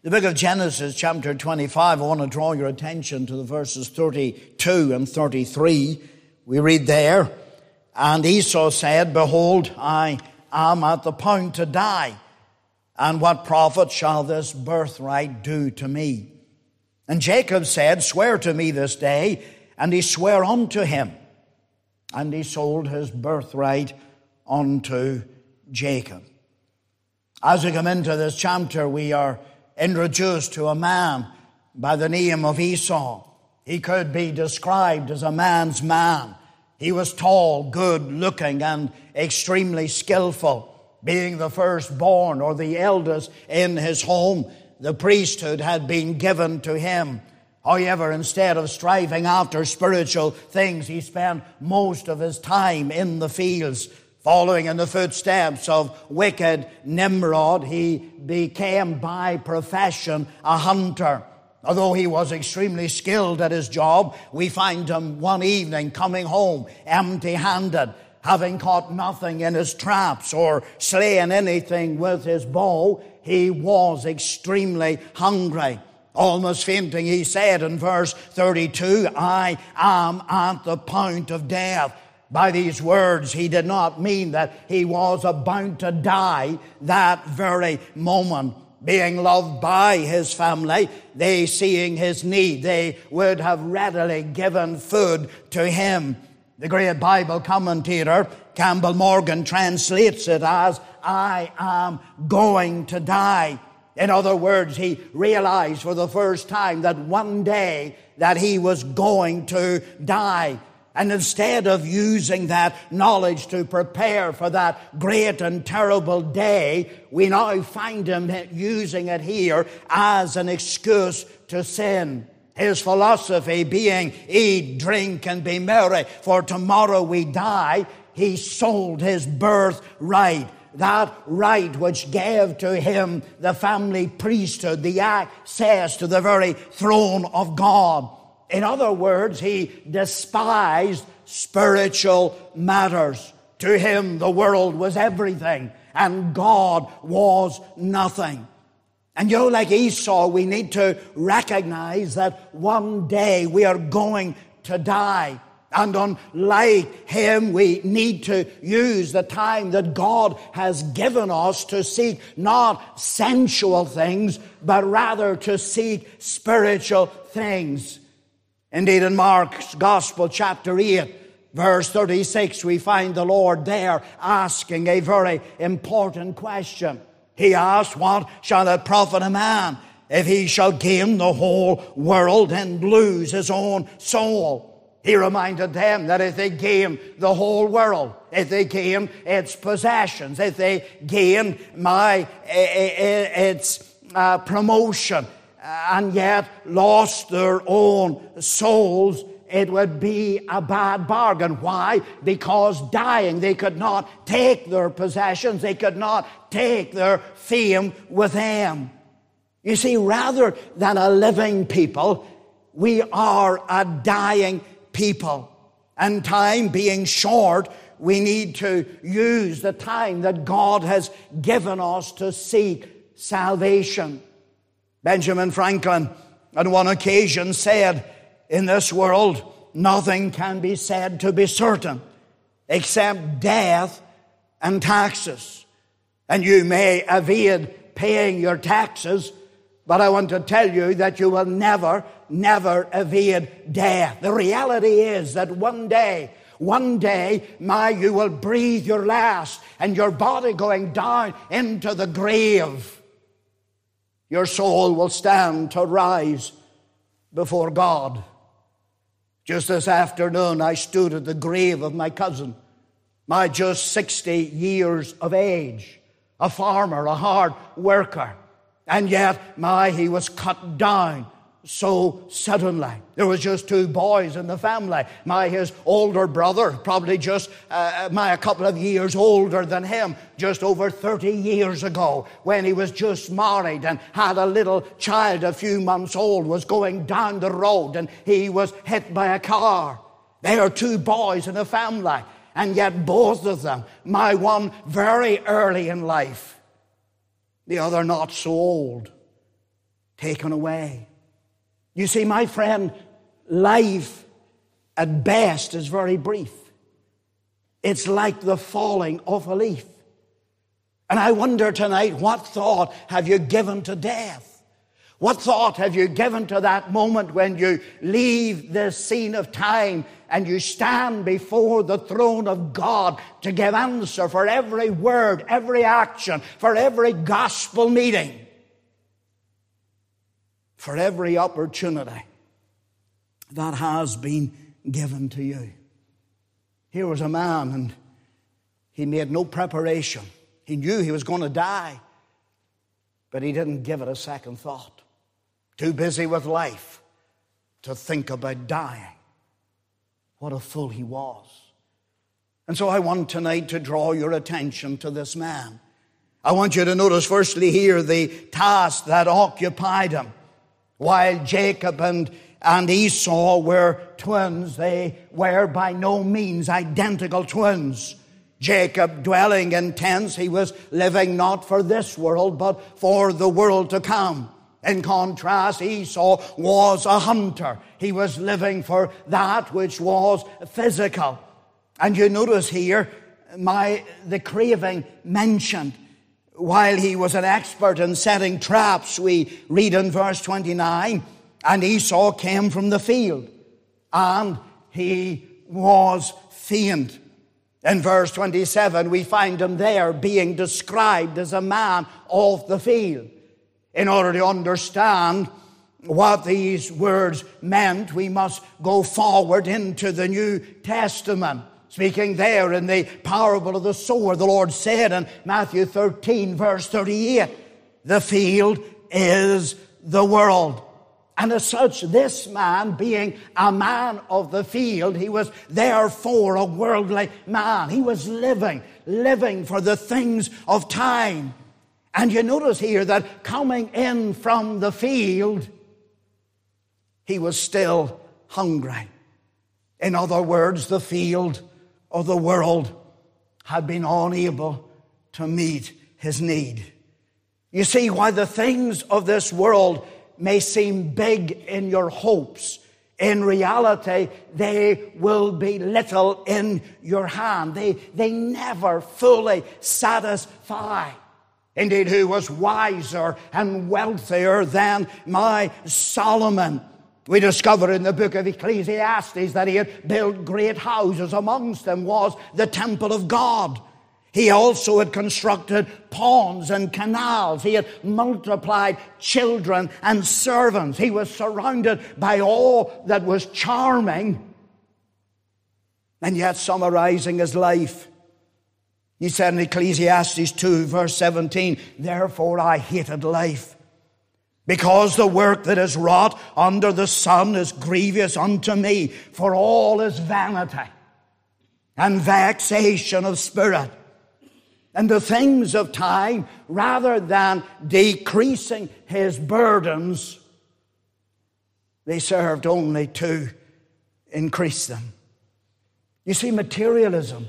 The book of Genesis, chapter 25, I want to draw your attention to the verses 32 and 33. We read there, "And Esau said, Behold, I am at the point to die, and what profit shall this birthright do to me? And Jacob said, Swear to me this day. And he sware unto him, and he sold his birthright unto Jacob." As we come into this chapter, we are introduced to a man by the name of Esau. He could be described as a man's man. He was tall, good-looking, and extremely skillful. Being the firstborn or the eldest in his home, the priesthood had been given to him. However, instead of striving after spiritual things, he spent most of his time in the fields. Following in the footsteps of wicked Nimrod, he became by profession a hunter. Although he was extremely skilled at his job, we find him one evening coming home empty-handed, having caught nothing in his traps or slain anything with his bow. He was extremely hungry. Almost fainting, he said in verse 32, "I am at the point of death." By these words, he did not mean that he was about to die that very moment. Being loved by his family, they seeing his need, they would have readily given food to him. The great Bible commentator, Campbell Morgan, translates it as, "I am going to die." In other words, he realized for the first time that one day that he was going to die. And instead of using that knowledge to prepare for that great and terrible day, we now find him using it here as an excuse to sin. His philosophy being, eat, drink, and be merry, for tomorrow we die. He sold his birthright, that right which gave to him the family priesthood, the access to the very throne of God. In other words, he despised spiritual matters. To him, the world was everything, and God was nothing. And like Esau, we need to recognize that one day we are going to die. And unlike him, we need to use the time that God has given us to seek not sensual things, but rather to seek spiritual things. Indeed, in Mark's Gospel, chapter 8, verse 36, we find the Lord there asking a very important question. He asked, "What shall it profit a man if he shall gain the whole world and lose his own soul?" He reminded them that if they gain the whole world, if they gain its possessions, if they gain its promotion, and yet lost their own souls, it would be a bad bargain. Why? Because dying, they could not take their possessions. They could not take their fame with them. You see, rather than a living people, we are a dying people. And time being short, we need to use the time that God has given us to seek salvation. Benjamin Franklin on one occasion said, "In this world, nothing can be said to be certain except death and taxes. And you may evade paying your taxes, but I want to tell you that you will never evade death." The reality is that one day, you will breathe your last, and your body going down into the grave. Your soul will stand to rise before God. Just this afternoon, I stood at the grave of my cousin, my just 60 years of age, a farmer, a hard worker, and yet he was cut down so suddenly. There was just two boys in the family. His older brother, probably just a couple of years older than him, just over 30 years ago, when he was just married and had a little child a few months old, was going down the road and he was hit by a car. They are two boys in a family, and yet both of them, my one very early in life, the other not so old. taken away. You see, my friend, life at best is very brief. It's like the falling of a leaf. And I wonder tonight, what thought have you given to death? What thought have you given to that moment when you leave this scene of time and you stand before the throne of God to give answer for every word, every action, for every gospel meeting, for every opportunity that has been given to you? Here was a man, and he made no preparation. He knew he was going to die, but he didn't give it a second thought. Too busy with life to think about dying. What a fool he was. And so I want tonight to draw your attention to this man. I want you to notice firstly here the task that occupied him. While Jacob and Esau were twins, they were by no means identical twins. Jacob dwelling in tents, he was living not for this world, but for the world to come. In contrast, Esau was a hunter. He was living for that which was physical. And you notice here the craving mentioned. While he was an expert in setting traps, we read in verse 29, and Esau came from the field, and he was faint. In verse 27, we find him there being described as a man of the field. In order to understand what these words meant, we must go forward into the New Testament. Speaking there in the parable of the sower, the Lord said in Matthew 13, verse 38, the field is the world. And as such, this man, being a man of the field, he was therefore a worldly man. He was living for the things of time. And you notice here that coming in from the field, he was still hungry. In other words, the field of the world had been unable to meet his need. You see, while the things of this world may seem big in your hopes, in reality, they will be little in your hand. They never fully satisfy. Indeed, who was wiser and wealthier than my Solomon? We discover in the book of Ecclesiastes that he had built great houses. Amongst them was the temple of God. He also had constructed ponds and canals. He had multiplied children and servants. He was surrounded by all that was charming. And yet, summarizing his life, he said in Ecclesiastes 2, verse 17, therefore I hated life, because the work that is wrought under the sun is grievous unto me, for all is vanity and vexation of spirit. And the things of time, rather than decreasing his burdens, they served only to increase them. You see, materialism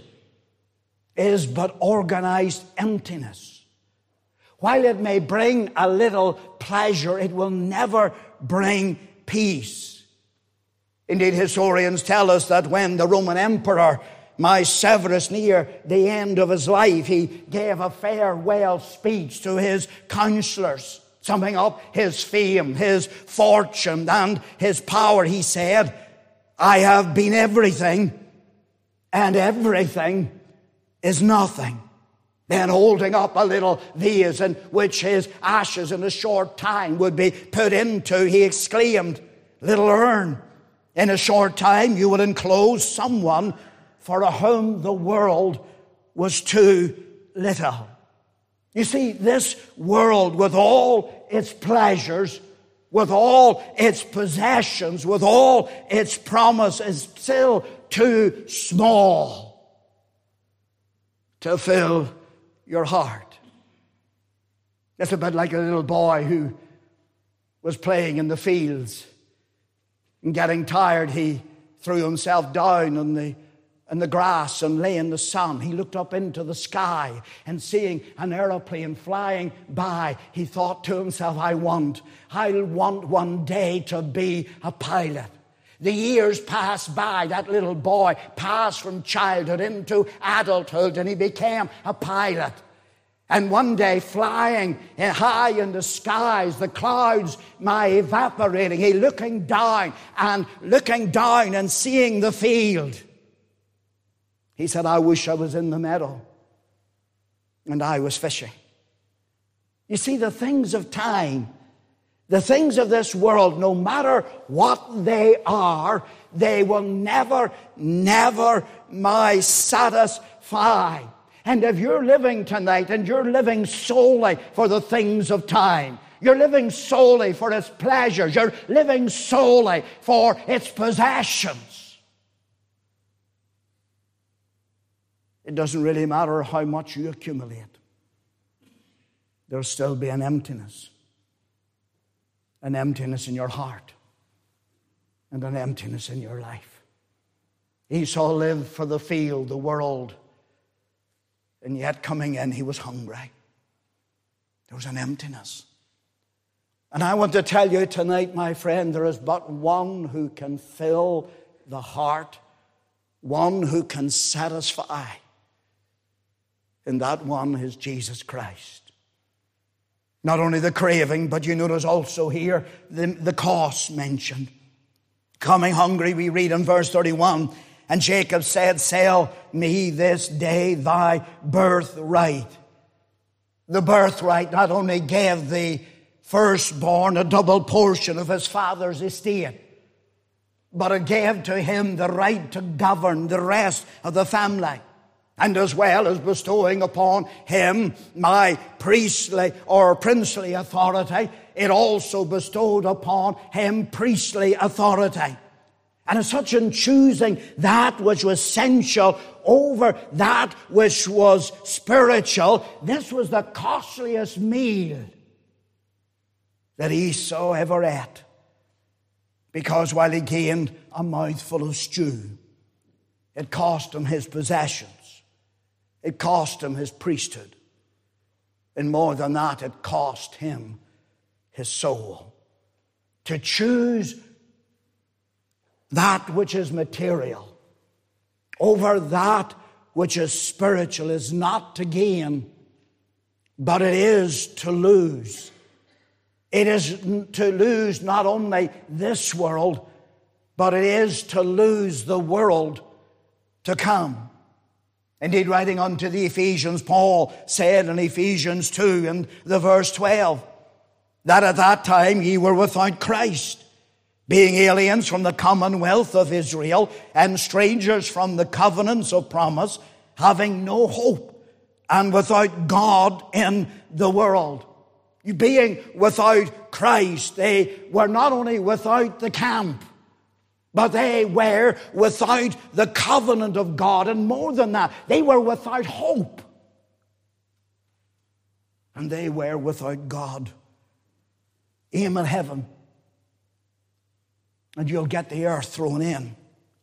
is but organized emptiness. While it may bring a little pleasure, it will never bring peace. Indeed, historians tell us that when the Roman Emperor, Severus, near the end of his life, he gave a farewell speech to his counselors, summing up his fame, his fortune, and his power. He said, I have been everything, and everything is nothing. Then holding up a little vase in which his ashes in a short time would be put into, he exclaimed, little urn, in a short time you will enclose someone for whom the world was too little. You see, this world, with all its pleasures, with all its possessions, with all its promise, is still too small to fill your heart. It's a bit like a little boy who was playing in the fields, and getting tired, he threw himself down on the in the grass and lay in the sun. He looked up into the sky, and seeing an aeroplane flying by, he thought to himself, I'll want one day to be a pilot. The years passed by. That little boy passed from childhood into adulthood, and he became a pilot. And one day, flying high in the skies, the clouds evaporating, he looking down and seeing the field. He said, I wish I was in the meadow and I was fishing. You see, the things of time, the things of this world, no matter what they are, they will never satisfy. And if you're living tonight and you're living solely for the things of time, you're living solely for its pleasures, you're living solely for its possessions, it doesn't really matter how much you accumulate. There'll still be an emptiness in your heart, and an emptiness in your life. Esau lived for the field, the world, and yet coming in, he was hungry. There was an emptiness. And I want to tell you tonight, my friend, there is but one who can fill the heart, one who can satisfy. And that one is Jesus Christ. Not only the craving, but you notice also here the cost mentioned. Coming hungry, we read in verse 31, and Jacob said, sell me this day thy birthright. The birthright not only gave the firstborn a double portion of his father's estate, but it gave to him the right to govern the rest of the family. And as well as bestowing upon him my priestly or princely authority, it also bestowed upon him priestly authority. And as such, in choosing that which was sensual over that which was spiritual, this was the costliest meal that Esau ever ate. Because while he gained a mouthful of stew, it cost him his possessions. It cost him his priesthood. And more than that, it cost him his soul. To choose that which is material over that which is spiritual is not to gain, but it is to lose. It is to lose not only this world, but it is to lose the world to come. Indeed, writing unto the Ephesians, Paul said in Ephesians 2 and the verse 12, that at that time ye were without Christ, being aliens from the commonwealth of Israel, and strangers from the covenants of promise, having no hope, and without God in the world. You being without Christ, they were not only without the camp, but they were without the covenant of God. And more than that, they were without hope. And they were without God. Aim at heaven, and you'll get the earth thrown in.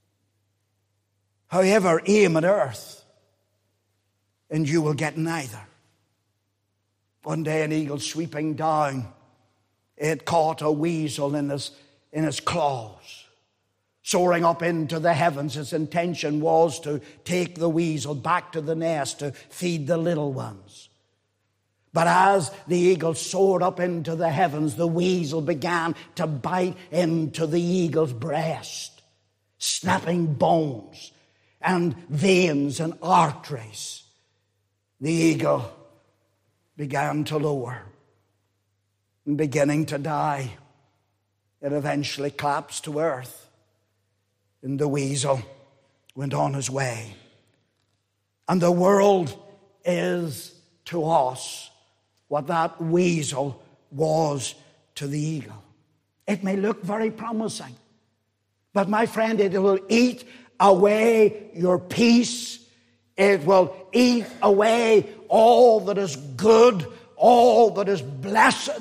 However, aim at earth, and you will get neither. One day an eagle sweeping down, it caught a weasel in his claws. Soaring up into the heavens, its intention was to take the weasel back to the nest to feed the little ones. But as the eagle soared up into the heavens, the weasel began to bite into the eagle's breast, snapping bones and veins and arteries. The eagle began to lower and beginning to die. It eventually collapsed to earth. And the weasel went on his way. And the world is to us what that weasel was to the eagle. It may look very promising, but my friend, it will eat away your peace. It will eat away all that is good, all that is blessed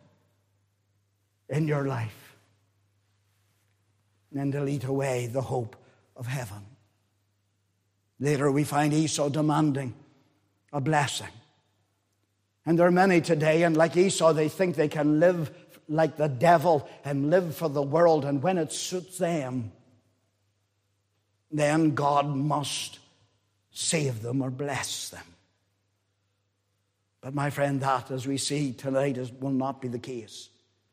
in your life. And it'll eat away the hope of heaven. Later we find Esau demanding a blessing. And there are many today, and like Esau, they think they can live like the devil and live for the world, and when it suits them, then God must save them or bless them. But my friend, that, as we see tonight, will not be the case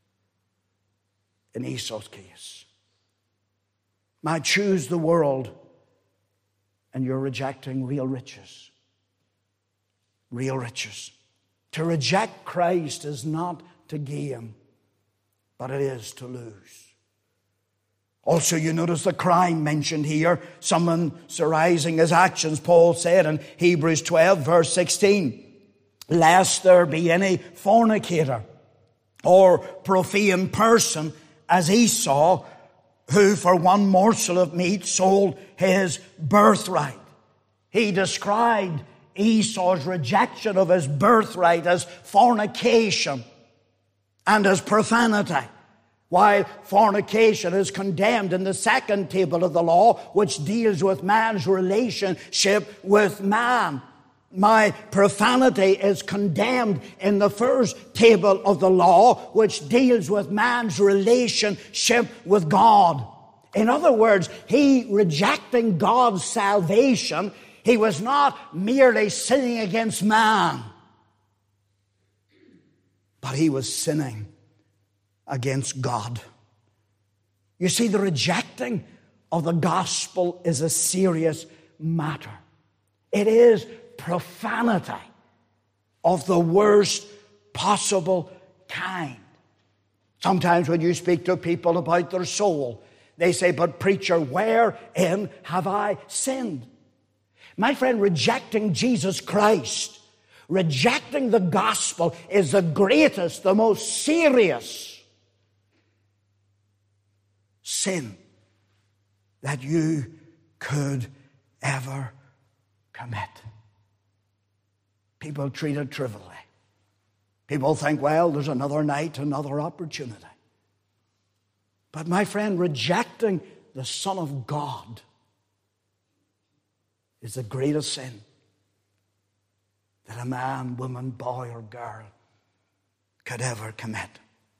in Esau's case. Might choose the world, and you're rejecting real riches. Real riches. To reject Christ is not to gain, but it is to lose. Also, you notice the crime mentioned here, summarizing his actions. Paul said in Hebrews 12, verse 16, lest there be any fornicator or profane person as Esau, who for one morsel of meat sold his birthright. He described Esau's rejection of his birthright as fornication and as profanity, while fornication is condemned in the second table of the law, which deals with man's relationship with man. My profanity is condemned in the first table of the law, which deals with man's relationship with God. In other words, he rejecting God's salvation, he was not merely sinning against man, but he was sinning against God. You see, the rejecting of the gospel is a serious matter. It is profanity of the worst possible kind. Sometimes when you speak to people about their soul, they say, but preacher, wherein have I sinned? My friend, rejecting Jesus Christ, rejecting the gospel is the greatest, the most serious sin that you could ever commit. People treat it trivially. People think, well, there's another night, another opportunity. But my friend, rejecting the Son of God is the greatest sin that a man, woman, boy, or girl could ever commit.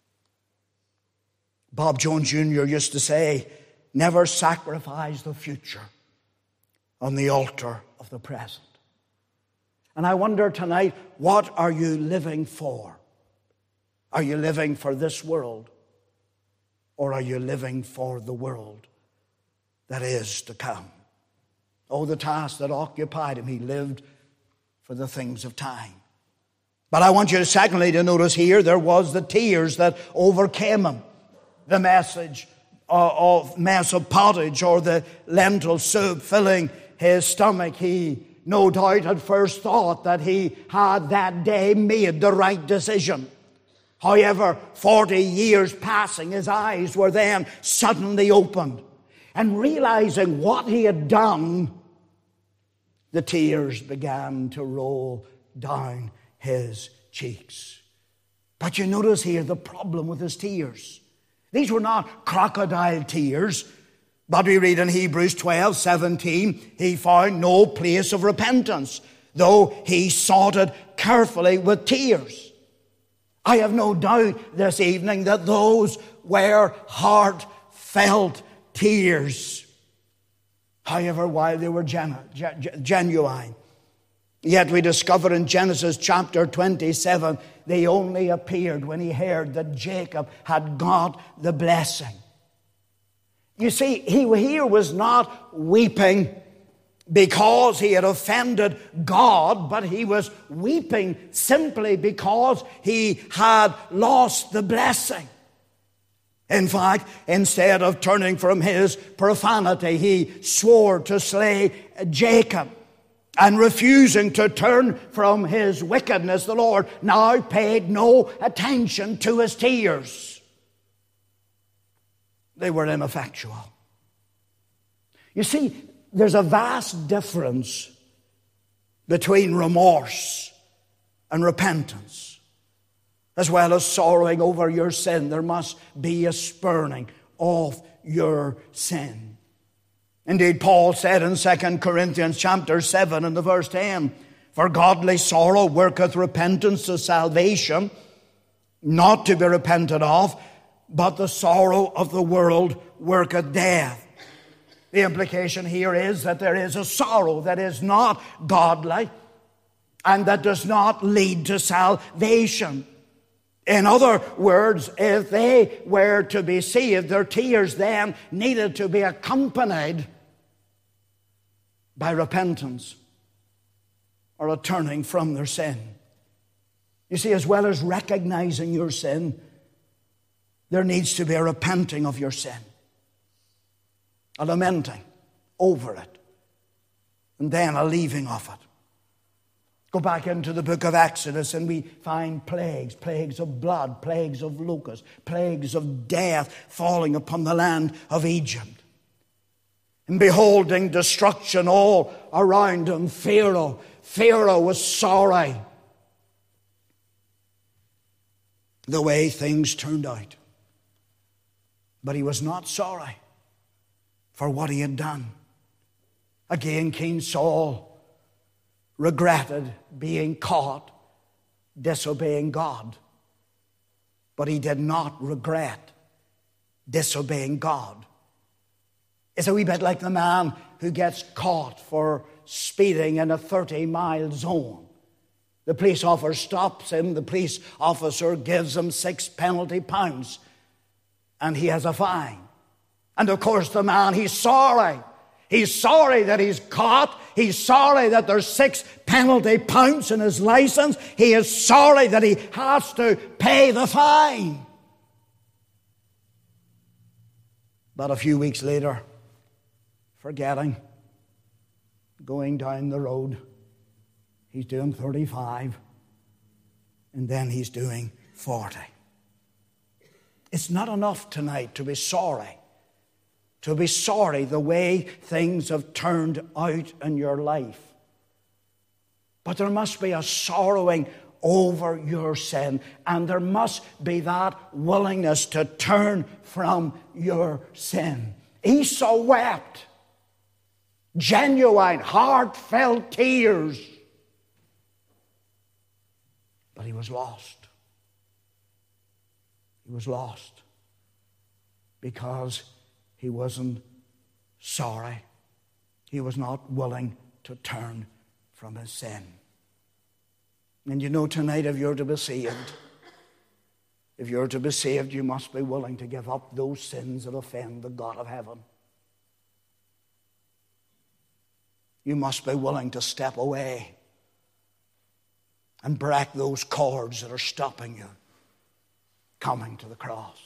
Bob Jones Jr. used to say, never sacrifice the future on the altar of the present. And I wonder tonight, what are you living for? Are you living for this world? Or are you living for the world that is to come? Oh, the task that occupied him, he lived for the things of time. But I want you to secondly to notice here, there was the tears that overcame him. The message of mess of pottage or the lentil soup filling his stomach. He no doubt at first thought that he had that day made the right decision. However, 40 years passing, his eyes were then suddenly opened. And realizing what he had done, the tears began to roll down his cheeks. But you notice here the problem with his tears. These were not crocodile tears, but we read in Hebrews 12:17, he found no place of repentance, though he sought it carefully with tears. I have no doubt this evening that those were heartfelt tears. However, while they were genuine, yet we discover in Genesis chapter 27, they only appeared when he heard that Jacob had got the blessing. You see, he here was not weeping because he had offended God, but he was weeping simply because he had lost the blessing. In fact, instead of turning from his profanity, he swore to slay Jacob. And refusing to turn from his wickedness, the Lord now paid no attention to his tears. They were ineffectual. You see, there's a vast difference between remorse and repentance. As well as sorrowing over your sin, there must be a spurning of your sin. Indeed, Paul said in 2 Corinthians chapter 7 and the verse 10, for godly sorrow worketh repentance to salvation, not to be repented of, but the sorrow of the world worketh death. The implication here is that there is a sorrow that is not godly and that does not lead to salvation. In other words, if they were to be saved, their tears then needed to be accompanied by repentance or a turning from their sin. You see, as well as recognizing your sin, there needs to be a repenting of your sin, a lamenting over it, and then a leaving of it. Go back into the book of Exodus and we find plagues, plagues of blood, plagues of locusts, plagues of death falling upon the land of Egypt. And beholding destruction all around him, Pharaoh was sorry the way things turned out. But he was not sorry for what he had done. Again, King Saul regretted being caught disobeying God. But he did not regret disobeying God. It's a wee bit like the man who gets caught for speeding in a 30-mile zone. The police officer stops him. The police officer gives him 6 penalty pounds. And he has a fine. And of course the man, he's sorry. He's sorry that he's caught. He's sorry that there's 6 penalty pounds in his license. He is sorry that he has to pay the fine. But a few weeks later, forgetting, going down the road, he's doing 35, and then he's doing 40. It's not enough tonight to be sorry. To be sorry the way things have turned out in your life. But there must be a sorrowing over your sin, and there must be that willingness to turn from your sin. Esau wept. Genuine, heartfelt tears. But he was lost. He was lost because he wasn't sorry. He was not willing to turn from his sin. And you know, tonight, if you're to be saved, you must be willing to give up those sins that offend the God of heaven. You must be willing to step away and break those cords that are stopping you coming to the cross.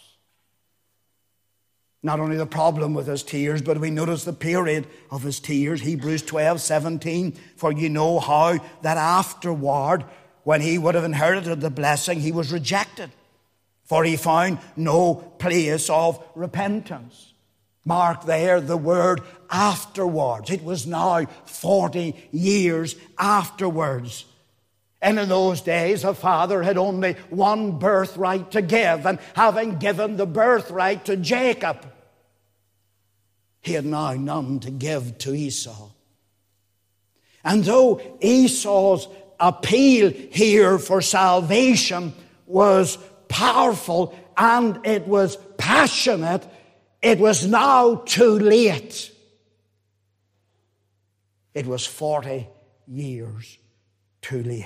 Not only the problem with his tears, but we notice the period of his tears. Hebrews 12:17. For you know how that afterward, when he would have inherited the blessing, he was rejected. For he found no place of repentance. Mark there the word afterwards. It was now 40 years afterwards. And in those days, a father had only one birthright to give. And having given the birthright to Jacob, he had now none to give to Esau. And though Esau's appeal here for salvation was powerful and it was passionate, it was now too late. It was 40 years too late.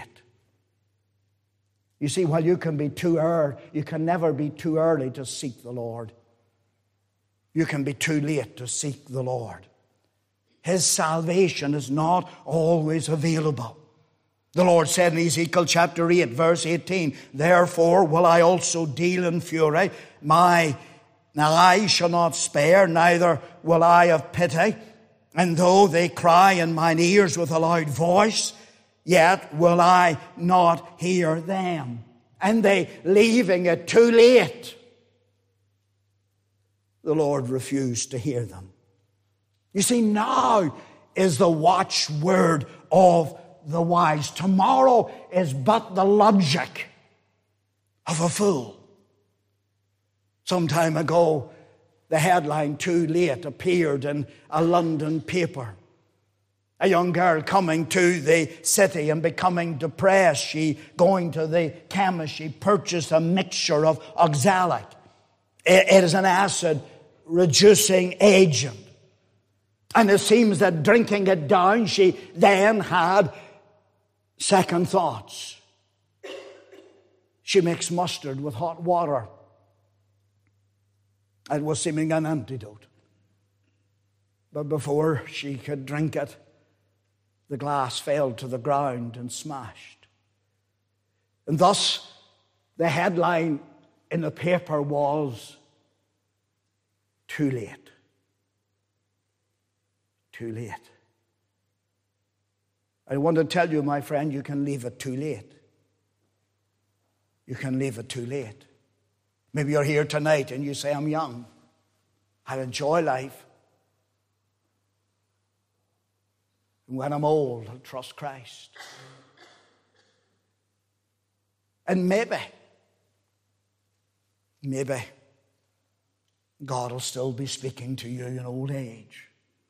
You see, while you can be too early, you can never be too early to seek the Lord. You can be too late to seek the Lord. His salvation is not always available. The Lord said in Ezekiel chapter 8, verse 18, therefore will I also deal in fury. My eye shall not spare, neither will I have pity. And though they cry in mine ears with a loud voice, yet will I not hear them. And they, leaving it too late, the Lord refused to hear them. You see, now is the watchword of the wise. Tomorrow is but the logic of a fool. Some time ago, the headline, "Too Late," appeared in a London paper. A young girl coming to the city and becoming depressed. She, going to the chemist, she purchased a mixture of oxalic. It is an acid-reducing agent. And it seems that drinking it down, she then had second thoughts. She mixed mustard with hot water. It was seeming an antidote. But before she could drink it, the glass fell to the ground and smashed. And thus, the headline in the paper was, "Too late. Too late." I want to tell you, my friend, you can leave it too late. You can leave it too late. Maybe you're here tonight and you say, "I'm young. I enjoy life. And when I'm old, I'll trust Christ." And maybe God will still be speaking to you in old age.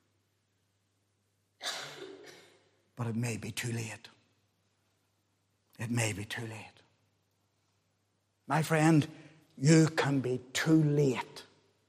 But it may be too late. It may be too late. My friend, you can be too late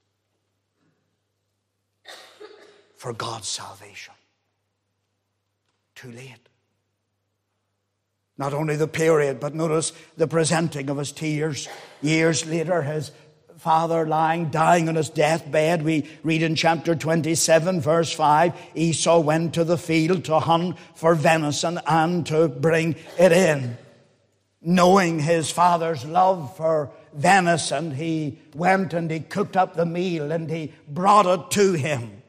for God's salvation. Too late. Not only the period, but notice the presenting of his tears. Years later, his father dying on his deathbed. We read in chapter 27, verse 5, Esau went to the field to hunt for venison and to bring it in. Knowing his father's love for venison, he went and he cooked up the meal and he brought it to him.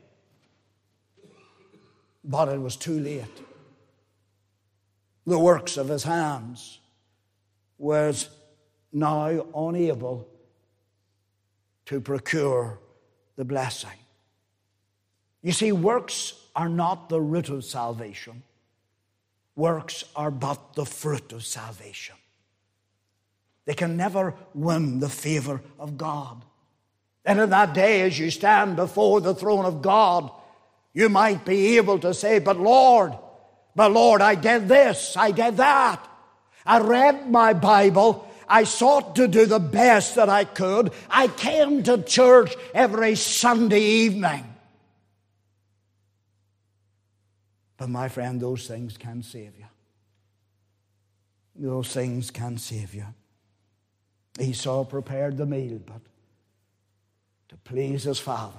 But it was too late. The works of his hands was now unable to procure the blessing. You see, works are not the root of salvation. Works are but the fruit of salvation. They can never win the favor of God. And in that day, as you stand before the throne of God, you might be able to say, But Lord, I did this, I did that. I read my Bible. I sought to do the best that I could. I came to church every Sunday evening. But my friend, those things can save you. Those things can save you. Esau prepared the meal, but to please his father.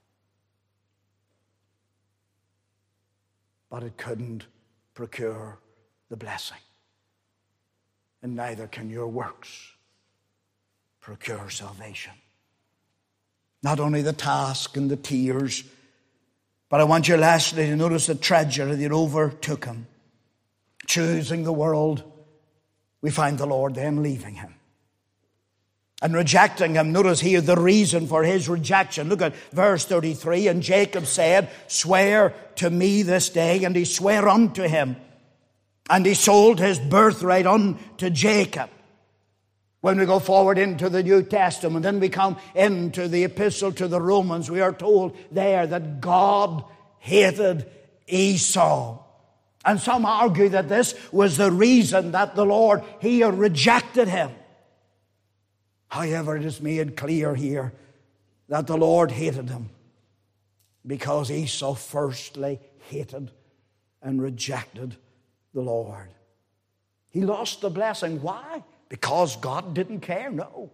But it couldn't procure the blessing. And neither can your works procure salvation. Not only the task and the tears, but I want you lastly to notice the tragedy that overtook him. Choosing the world, we find the Lord then leaving him and rejecting him. Notice here the reason for his rejection. Look at verse 33. And Jacob said, Swear to me this day. And he sware unto him. And he sold his birthright unto Jacob. When we go forward into the New Testament, then we come into the epistle to the Romans, we are told there that God hated Esau. And some argue that this was the reason that the Lord here rejected him. However, it is made clear here that the Lord hated him because Esau firstly hated and rejected the Lord. He lost the blessing. Why? Because God didn't care? No.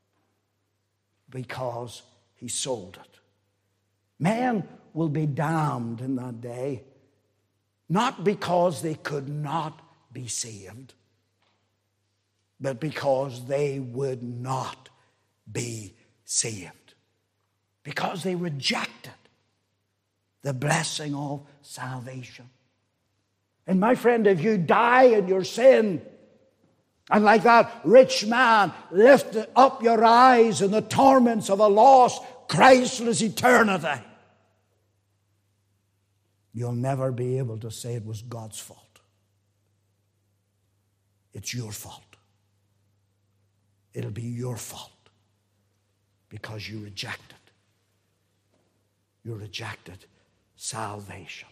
Because he sold it. Men will be damned in that day, not because they could not be saved, but because they would not be saved. Because they rejected the blessing of salvation. And my friend, if you die in your sin, and like that rich man, lift up your eyes in the torments of a lost, Christless eternity, you'll never be able to say it was God's fault. It's your fault. It'll be your fault because you rejected you rejected salvation.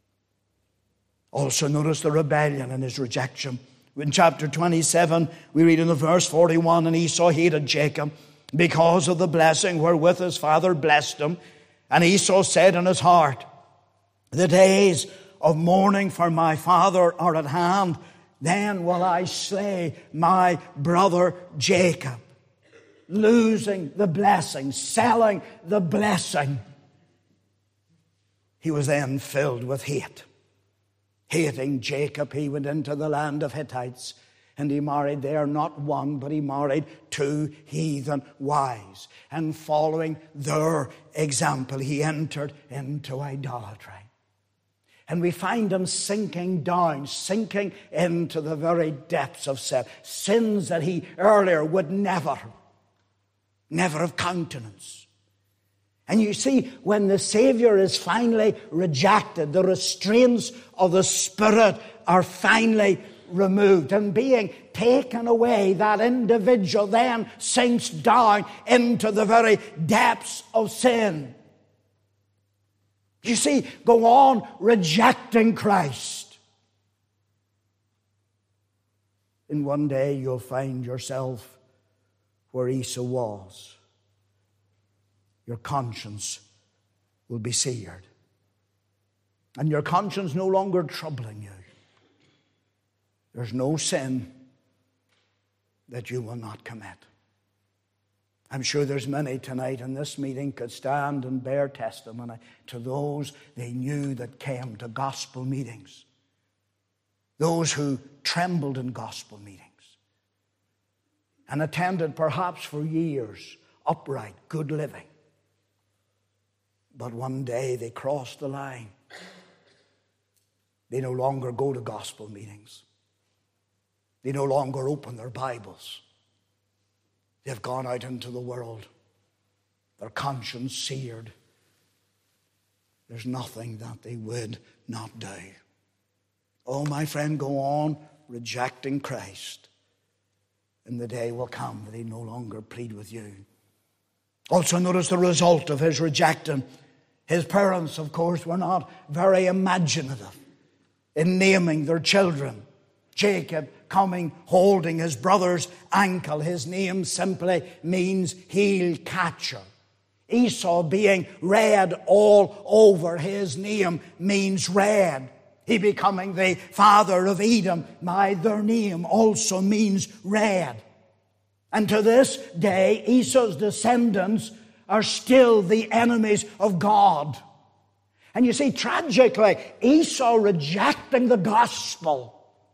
Also notice the rebellion and his rejection. In chapter 27, we read in the verse 41, and Esau hated Jacob because of the blessing wherewith his father blessed him. And Esau said in his heart, the days of mourning for my father are at hand. Then will I slay my brother Jacob. Losing the blessing, selling the blessing. He was then filled with hate. Hating Jacob, he went into the land of Hittites, and he married there not one, but he married 2 heathen wives. And following their example, he entered into idolatry. And we find him sinking down, sinking into the very depths of sin. Sins that he earlier would never have countenance. And you see, when the Savior is finally rejected, the restraints of the Spirit are finally removed. And being taken away, that individual then sinks down into the very depths of sin. You see, go on rejecting Christ. And one day you'll find yourself where Esau was. Your conscience will be seared. And your conscience no longer troubling you. There's no sin that you will not commit. I'm sure there's many tonight in this meeting could stand and bear testimony to those they knew that came to gospel meetings. Those who trembled in gospel meetings and attended perhaps for years upright, good living. But one day they crossed the line. They no longer go to gospel meetings. They no longer open their Bibles. They've gone out into the world. Their conscience seared. There's nothing that they would not do. Oh, my friend, go on rejecting Christ, and the day will come that he no longer plead with you. Also notice the result of his rejecting. His parents, of course, were not very imaginative in naming their children. Jacob coming, holding his brother's ankle. His name simply means heel catcher. Esau being red all over his name means red. He becoming the father of Edom, their name also means red. And to this day, Esau's descendants are still the enemies of God. And you see, tragically, Esau rejecting the gospel,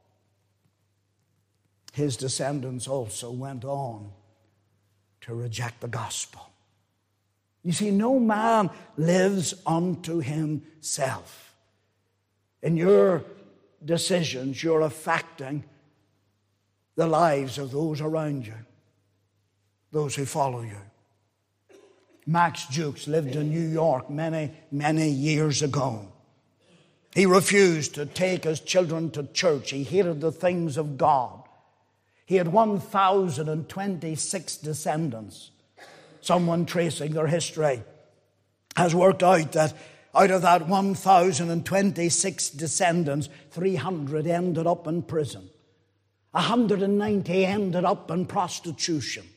his descendants also went on to reject the gospel. You see, no man lives unto himself. In your decisions, you're affecting the lives of those around you, those who follow you. Max Jukes lived in New York many, many years ago. He refused to take his children to church. He hated the things of God. He had 1,026 descendants. Someone tracing their history has worked out that out of that 1,026 descendants, 300 ended up in prison. 190 ended up in prostitution.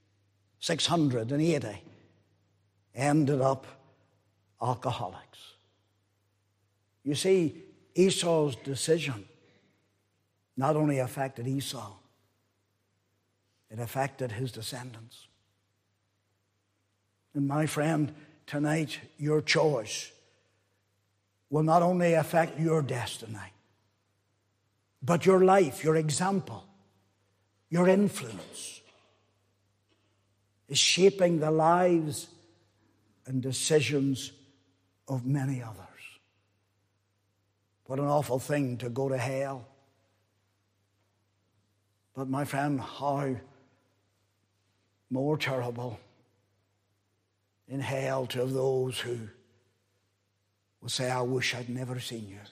680 ended up alcoholics. You see, Esau's decision not only affected Esau, it affected his descendants. And my friend, tonight, your choice will not only affect your destiny, but your life, your example, your influence is shaping the lives and decisions of many others. What an awful thing to go to hell. But my friend, how more terrible in hell to those who will say, I wish I'd never seen you.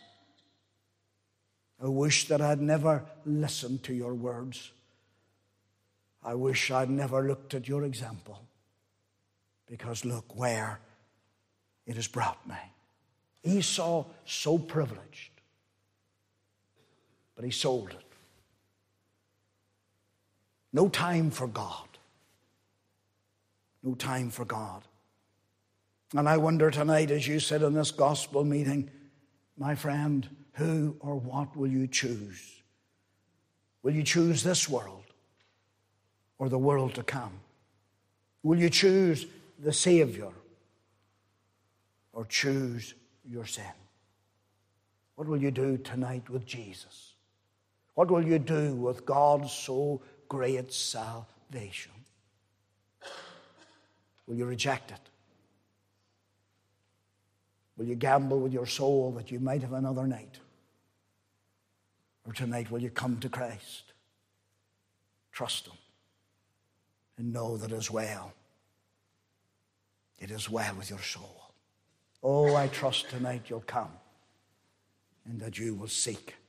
I wish that I'd never listened to your words. I wish I'd never looked at your example. Because look where it has brought me. Esau, so privileged, but he sold it. No time for God. No time for God. And I wonder tonight, as you sit in this gospel meeting, my friend, who or what will you choose? Will you choose this world or the world to come? Will you choose the Savior or choose your sin? What will you do tonight with Jesus? What will you do with God's so great salvation? Will you reject it? Will you gamble with your soul that you might have another night? Or tonight will you come to Christ, trust Him, and know that it is well. It is well with your soul. Oh, I trust tonight you'll come and that you will seek